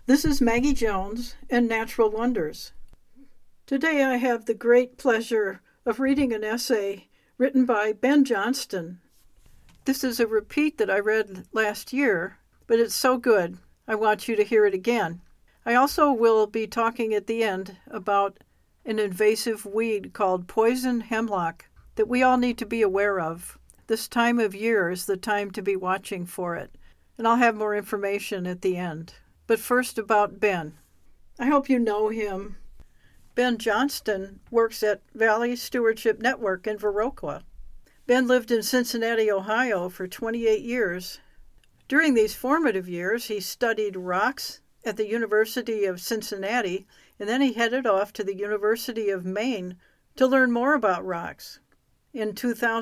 This is Maggie Jones and Natural Wonders. Today I have the great pleasure of reading an essay written by Ben Johnston. This is a repeat that I read last year, but it's so good, I want you to hear it again. I also will be talking at the end about an invasive weed called poison hemlock that we all need to be aware of. This time of year is the time to be watching for it, and I'll have more information at the end. But first about Ben. I hope you know him. Ben Johnston works at Valley Stewardship Network in Viroqua. Ben lived in Cincinnati, Ohio for 28 years. During these formative years, he studied rocks at the University of Cincinnati, and then he headed off to the University of Maine to learn more about rocks. In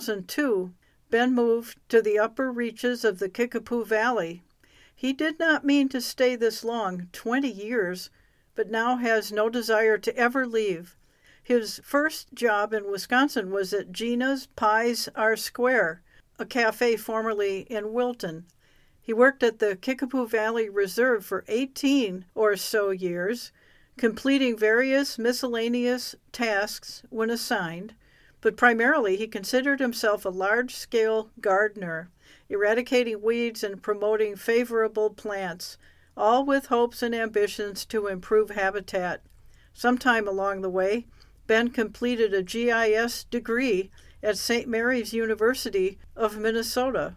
2002, Ben moved to the upper reaches of the Kickapoo Valley. He did not mean to stay this long, 20 years, but now has no desire to ever leave. His first job in Wisconsin was at Gina's Pies R Square, a cafe formerly in Wilton. He worked at the Kickapoo Valley Reserve for 18 or so years, completing various miscellaneous tasks when assigned, but primarily he considered himself a large-scale gardener, eradicating weeds and promoting favorable plants, all with hopes and ambitions to improve habitat. Sometime along the way, Ben completed a GIS degree at St. Mary's University of Minnesota.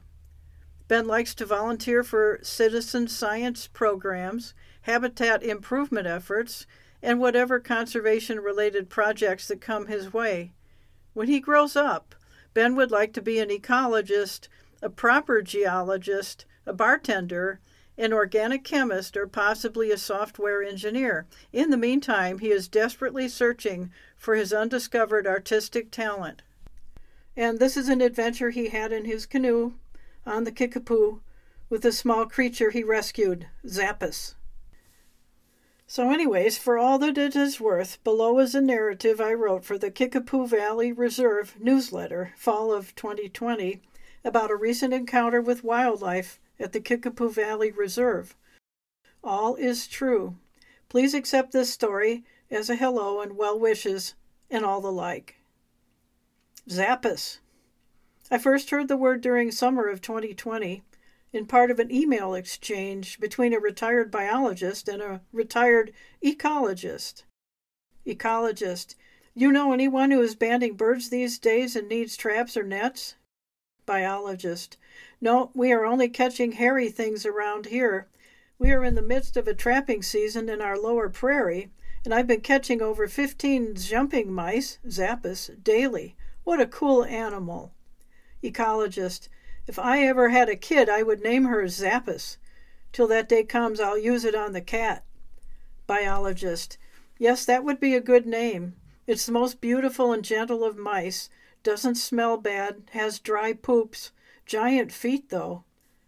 Ben likes to volunteer for citizen science programs, habitat improvement efforts, and whatever conservation-related projects that come his way. When he grows up, Ben would like to be an ecologist, a proper geologist, a bartender, an organic chemist, or possibly a software engineer. In the meantime, he is desperately searching for his undiscovered artistic talent. And this is an adventure he had in his canoe on the Kickapoo with a small creature he rescued, Zappis. So anyways, for all that it is worth, below is a narrative I wrote for the Kickapoo Valley Reserve newsletter, fall of 2020, about a recent encounter with wildlife at the Kickapoo Valley Reserve. All is true. Please accept this story as a hello and well wishes and all the like. Zappis. I first heard the word during summer of 2020 in part of an email exchange between a retired biologist and a retired ecologist. Ecologist. You know anyone who is banding birds these days and needs traps or nets? Biologist. No, we are only catching hairy things around here. We are in the midst of a trapping season in our lower prairie, and I've been catching over 15 jumping mice, Zappis, daily. What a cool animal. Ecologist. If I ever had a kid, I would name her Zappis. Till that day comes, I'll use it on the cat. Biologist. Yes, that would be a good name. It's the most beautiful and gentle of mice. Doesn't smell bad, has dry poops. Giant feet, though.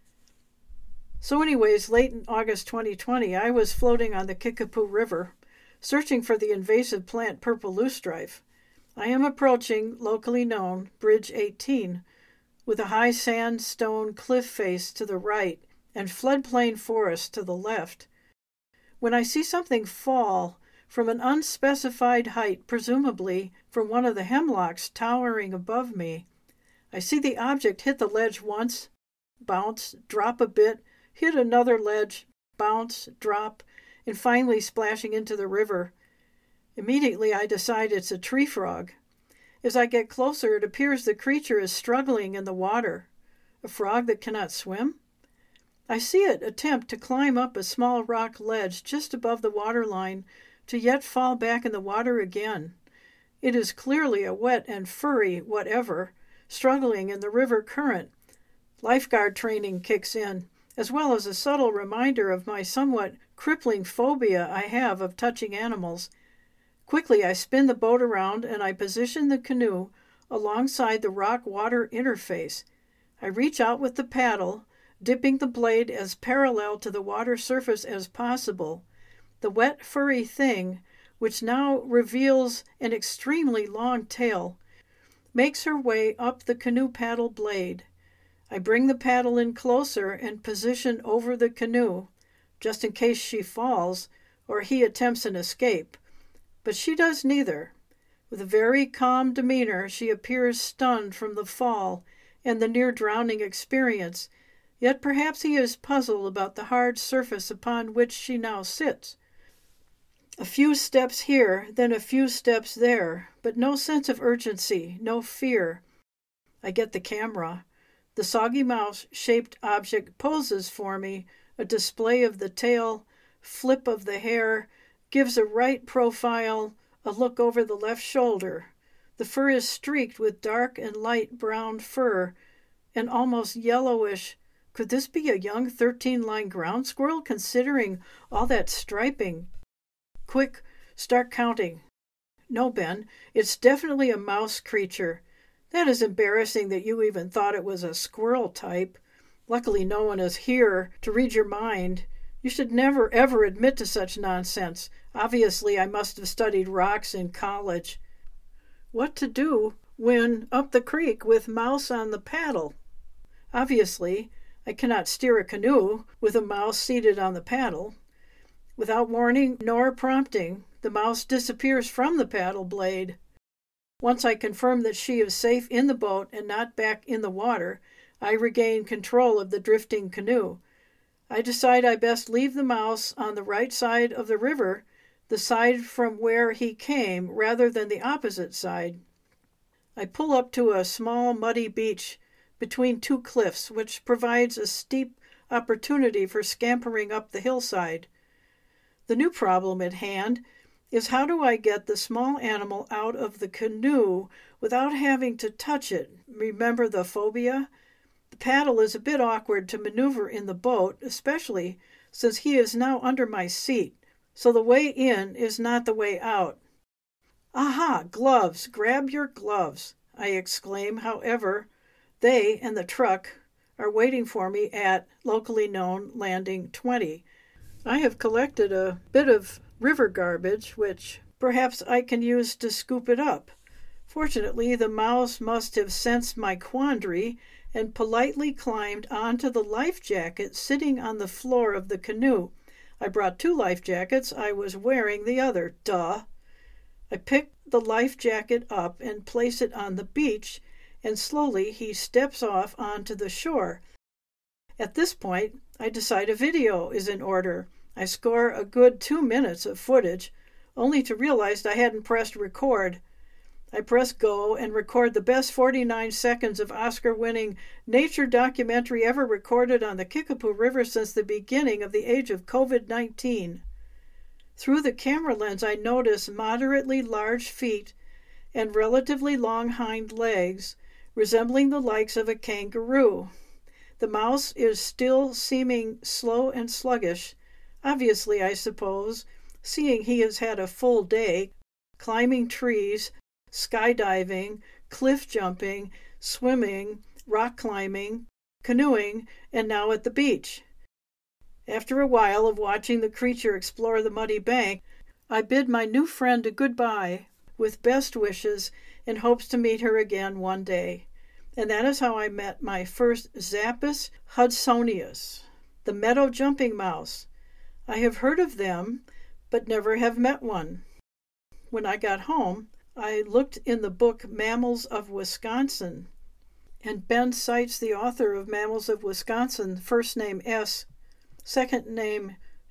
So anyways, late in August 2020, I was floating on the Kickapoo River, searching for the invasive plant purple loosestrife. I am approaching, locally known, Bridge 18, with a high sandstone cliff face to the right and floodplain forest to the left, when I see something fall from an unspecified height, presumably from one of the hemlocks towering above me. I see the object hit the ledge once, bounce, drop a bit, hit another ledge, bounce, drop, and finally splashing into the river. Immediately I decide it's a tree frog. As I get closer, it appears the creature is struggling in the water. A frog that cannot swim? I see it attempt to climb up a small rock ledge just above the waterline to yet fall back in the water again. It is clearly a wet and furry whatever, struggling in the river current. Lifeguard training kicks in, as well as a subtle reminder of my somewhat crippling phobia I have of touching animals. Quickly I spin the boat around and I position the canoe alongside the rock-water interface. I reach out with the paddle, dipping the blade as parallel to the water surface as possible. The wet, furry thing, which now reveals an extremely long tail, makes her way up the canoe paddle blade. I bring the paddle in closer and position over the canoe. just in case she falls or he attempts an escape. But she does neither. With a very calm demeanor, she appears stunned from the fall and the near-drowning experience, yet perhaps he is puzzled about the hard surface upon which she now sits. A few steps here, then a few steps there, but no sense of urgency, no fear. I get the camera. The soggy mouse-shaped object poses for me, a display of the tail, flip of the hair, gives a right profile, a look over the left shoulder. The fur is streaked with dark and light brown fur, and almost yellowish. Could this be a young 13-line ground squirrel, considering all that striping? Quick, start counting. No, Ben, it's definitely a mouse creature. That is embarrassing that you even thought it was a squirrel type. Luckily no one is here to read your mind. You should never, ever admit to such nonsense. Obviously, I must have studied rocks in college. What to do when up the creek with mouse on the paddle? Obviously, I cannot steer a canoe with a mouse seated on the paddle. Without warning nor prompting, the mouse disappears from the paddle blade. Once I confirm that she is safe in the boat and not back in the water, I regain control of the drifting canoe. I decide I best leave the mouse on the right side of the river, the side from where he came, rather than the opposite side. I pull up to a small muddy beach between two cliffs, which provides a steep opportunity for scampering up the hillside. The new problem at hand is how do I get the small animal out of the canoe without having to touch it? Remember the phobia? The paddle is a bit awkward to maneuver in the boat, especially since he is now under my seat, so the way in is not the way out. Aha, gloves! Grab your gloves! I exclaim. However, they and the truck are waiting for me at locally known Landing 20. I have collected a bit of river garbage, which perhaps I can use to scoop it up. Fortunately, the mouse must have sensed my quandary and politely climbed onto the life jacket sitting on the floor of the canoe. I brought 2 life jackets. I was wearing the other. Duh. I pick the life jacket up and place it on the beach, and slowly he steps off onto the shore. At this point, I decide a video is in order. I score a good 2 minutes of footage, only to realize I hadn't pressed record. I press go and record the best 49 seconds of Oscar-winning nature documentary ever recorded on the Kickapoo River since the beginning of the age of COVID-19. Through the camera lens, I notice moderately large feet and relatively long hind legs, resembling the likes of a kangaroo. The mouse is still seeming slow and sluggish, obviously, I suppose, seeing he has had a full day, climbing trees, skydiving, cliff jumping, swimming, rock climbing, canoeing, and now at the beach. After a while of watching the creature explore the muddy bank, I bid my new friend a goodbye with best wishes in hopes to meet her again one day. And that is how I met my first Zappus hudsonius, the meadow jumping mouse. I have heard of them, but never have met one. When I got home, I looked in the book Mammals of Wisconsin, and Ben cites the author of Mammals of Wisconsin, first name S, second name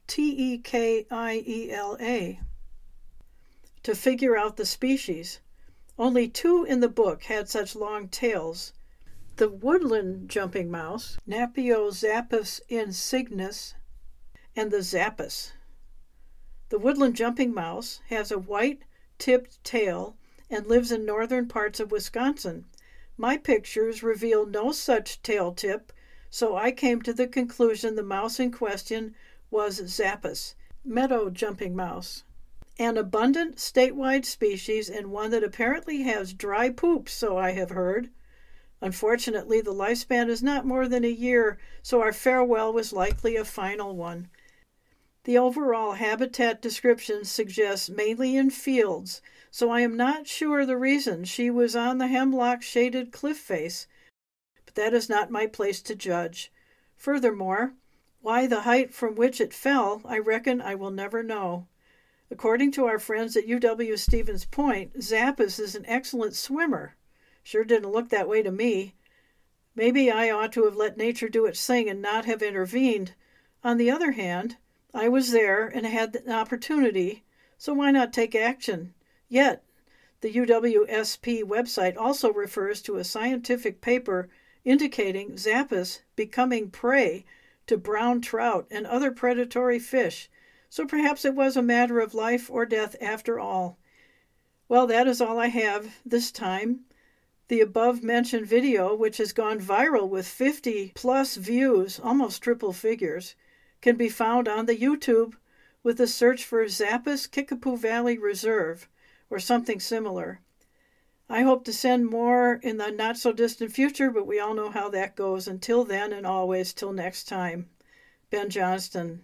Tekiela, to figure out the species. Only 2 in the book had such long tails. The woodland jumping mouse, Napiozappus insignis, and the Zappus. The woodland jumping mouse has a white tipped tail and lives in northern parts of Wisconsin. My pictures reveal no such tail tip, so I came to the conclusion the mouse in question was Zappus, meadow jumping mouse, an abundant statewide species and one that apparently has dry poop, so I have heard. Unfortunately, the lifespan is not more than a year, so our farewell was likely a final one. The overall habitat description suggests mainly in fields, so I am not sure the reason she was on the hemlock-shaded cliff face, but that is not my place to judge. Furthermore, Why the height from which it fell, I reckon I will never know. According to our friends at UW-Stevens Point, Zappis is an excellent swimmer. Sure didn't look that way to me. Maybe I ought to have let nature do its thing and not have intervened. On the other hand, I was there and had an opportunity, so why not take action? Yet, the UWSP website also refers to a scientific paper indicating Zappis becoming prey to brown trout and other predatory fish, so perhaps it was a matter of life or death after all. Well, that is all I have this time. The above-mentioned video, which has gone viral with 50-plus views, almost triple figures, can be found on the YouTube with a search for Zappis Kickapoo Valley Reserve or something similar. I hope to send more in the not-so-distant future, but we all know how that goes. Until then and always, till next time. Ben Johnston.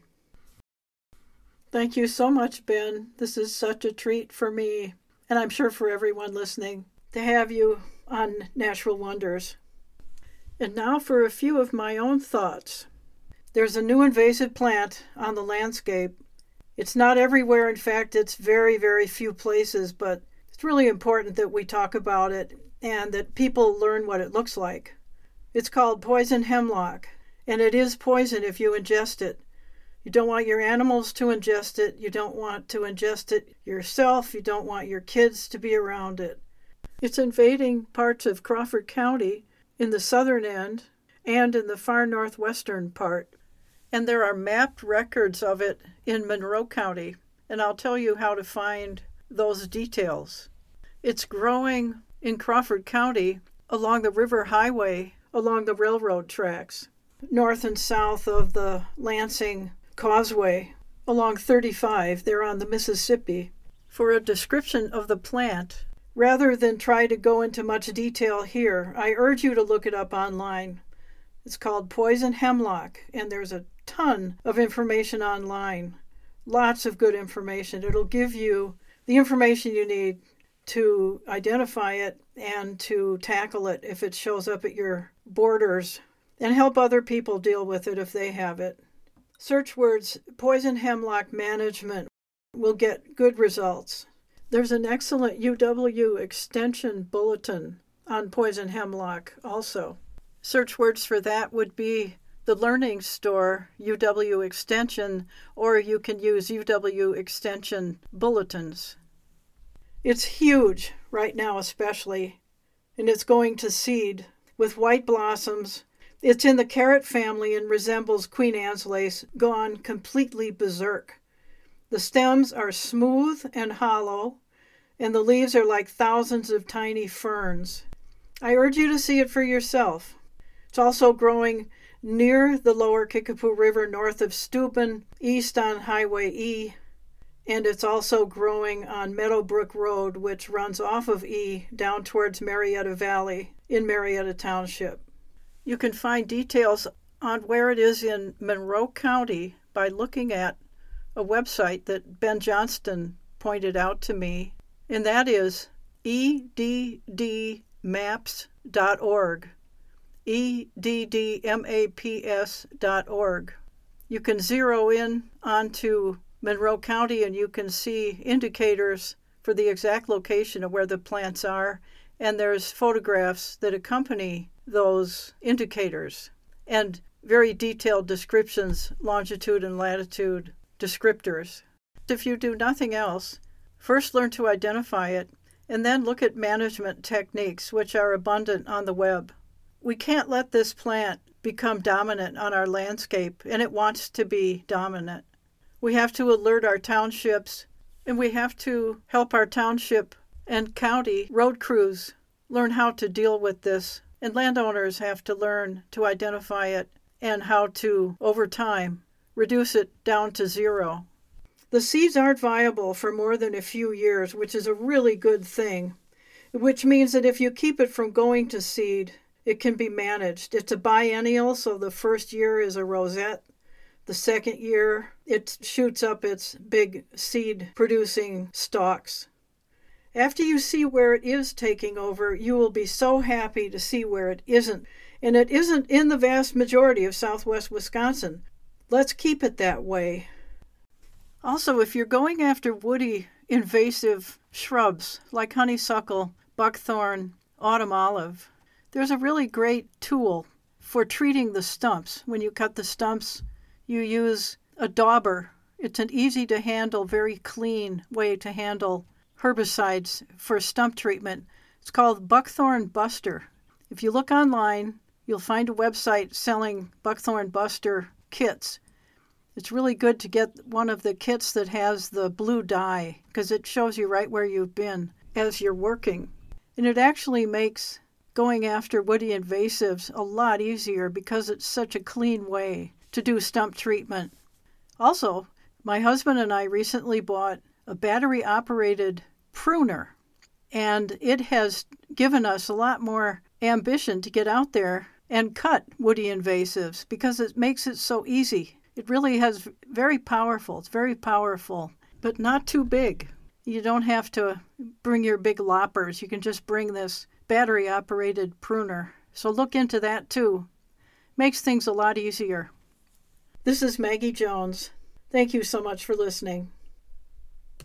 Thank you so much, Ben. This is such a treat for me, and I'm sure for everyone listening, to have you on Natural Wonders. And now for a few of my own thoughts. There's a new invasive plant on the landscape. It's not everywhere. In fact, it's very, very few places, but it's really important that we talk about it and that people learn what it looks like. It's called poison hemlock, and it is poison if you ingest it. You don't want your animals to ingest it. You don't want to ingest it yourself. You don't want your kids to be around it. It's invading parts of Crawford County in the southern end and in the far northwestern part. And there are mapped records of it in Monroe County, and I'll tell you how to find those details. It's growing in Crawford County along the River Highway, along the railroad tracks, north and south of the Lansing Causeway, along 35 there on the Mississippi. For a description of the plant, rather than try to go into much detail here, I urge you to look it up online. It's called poison hemlock, and there's a ton of information online. Lots of good information. It'll give you the information you need to identify it and to tackle it if it shows up at your borders, and help other people deal with it if they have it. Search words poison hemlock management will get good results. There's an excellent UW Extension bulletin on poison hemlock also. Search words for that would be the Learning Store, UW Extension, or you can use UW Extension bulletins. It's huge right now especially, and it's going to seed with white blossoms. It's in the carrot family and resembles Queen Anne's lace gone completely berserk. The stems are smooth and hollow, and the leaves are like thousands of tiny ferns. I urge you to see it for yourself. It's also growing near the lower Kickapoo River north of Steuben, east on Highway E, and it's also growing on Meadowbrook Road, which runs off of E down towards Marietta Valley in Marietta Township. You can find details on where it is in Monroe County by looking at a website that Ben Johnston pointed out to me, and that is eddmaps.org. eddmaps.org. You can zero in onto Monroe County and you can see indicators for the exact location of where the plants are, and there's photographs that accompany those indicators and very detailed descriptions, longitude and latitude descriptors. If you do nothing else, first learn to identify it and then look at management techniques which are abundant on the web. We can't let this plant become dominant on our landscape, and it wants to be dominant. We have to alert our townships, and we have to help our township and county road crews learn how to deal with this, and landowners have to learn to identify it and how to, over time, reduce it down to zero. The seeds aren't viable for more than a few years, which is a really good thing, which means that if you keep it from going to seed, it can be managed. It's a biennial, so the first year is a rosette. The second year, it shoots up its big seed-producing stalks. After you see where it is taking over, you will be so happy to see where it isn't. And it isn't in the vast majority of southwest Wisconsin. let's keep it that way. Also, if you're going after woody invasive shrubs like honeysuckle, buckthorn, autumn olive, there's a really great tool for treating the stumps. When you cut the stumps, you use a dauber. It's an easy to handle, very clean way to handle herbicides for stump treatment. It's called Buckthorn Buster. If you look online, you'll find a website selling Buckthorn Buster kits. It's really good to get one of the kits that has the blue dye because it shows you right where you've been as you're working. And it actually makes going after woody invasives a lot easier because it's such a clean way to do stump treatment. Also, my husband and I recently bought a battery-operated pruner, and it has given us a lot more ambition to get out there and cut woody invasives because it makes it so easy. It really has very powerful. It's very powerful, but not too big. You don't have to bring your big loppers. You can just bring this battery-operated pruner. So look into that too. Makes things a lot easier. This is Maggie Jones. Thank you so much for listening.